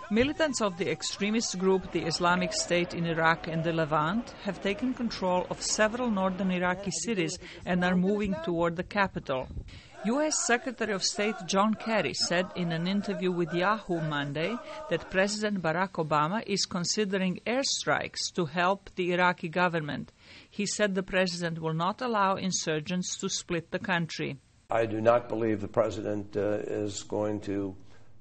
Militants of the extremist group the Islamic State in Iraq and the Levant have taken control of several northern Iraqi cities and are moving toward the capital. U.S. Secretary of State John Kerry said in an interview with Yahoo Monday that President Barack Obama is considering airstrikes to help the Iraqi government. He said the president will not allow insurgents to split the country. I do not believe the president is going to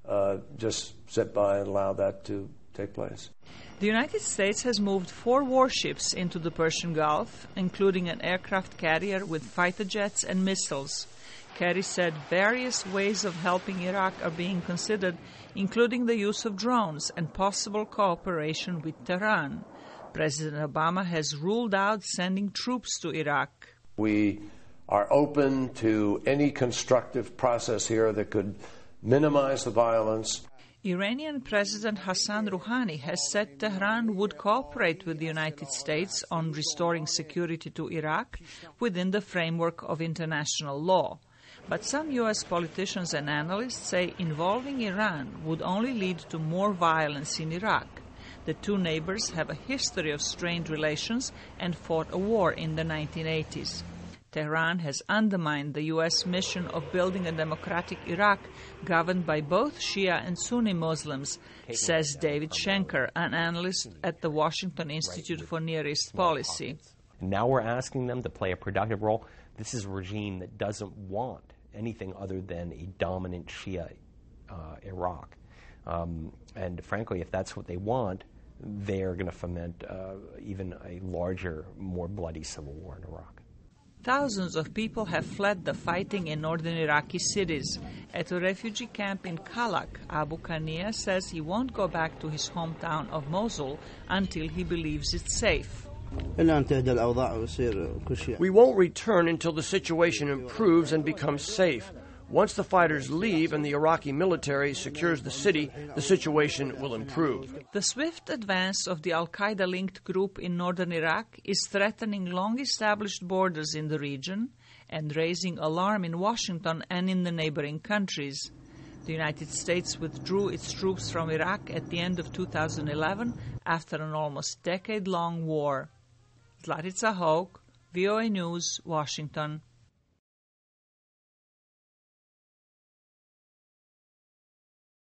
just sit by and allow that to take place. The United States has moved 4 warships into the Persian Gulf, including an aircraft carrier with fighter jets and missiles. Kerry said various ways of helping Iraq are being considered, including the use of drones and possible cooperation with Tehran. President Obama has ruled out sending troops to Iraq. We are open to any constructive process here that could minimize the violence. Iranian President Hassan Rouhani has said Tehran would cooperate with the United States on restoring security to Iraq within the framework of international law. But some U.S. politicians and analysts say involving Iran would only lead to more violence in Iraq. The two neighbors have a history of strained relations and fought a war in the 1980s. Tehran has undermined the U.S. mission of building a democratic Iraq governed by both Shia and Sunni Muslims, says David Schenker, an analyst at the Washington Institute for Near East Policy. Now we're asking them to play a productive role. This is a regime that doesn't want anything other than a dominant Shia Iraq. And frankly, if that's what they want, they're going to foment even a larger, more bloody civil war in Iraq. Thousands of people have fled the fighting in northern Iraqi cities. At a refugee camp in Kalak, Abu Kania says he won't go back to his hometown of Mosul until he believes it's safe. We won't return until the situation improves and becomes safe. Once the fighters leave and the Iraqi military secures the city, the situation will improve. The swift advance of the al-Qaeda-linked group in northern Iraq is threatening long-established borders in the region and raising alarm in Washington and in the neighboring countries. The United States withdrew its troops from Iraq at the end of 2011 after an almost decade-long war. Zlatica Hoke, VOA News, Washington.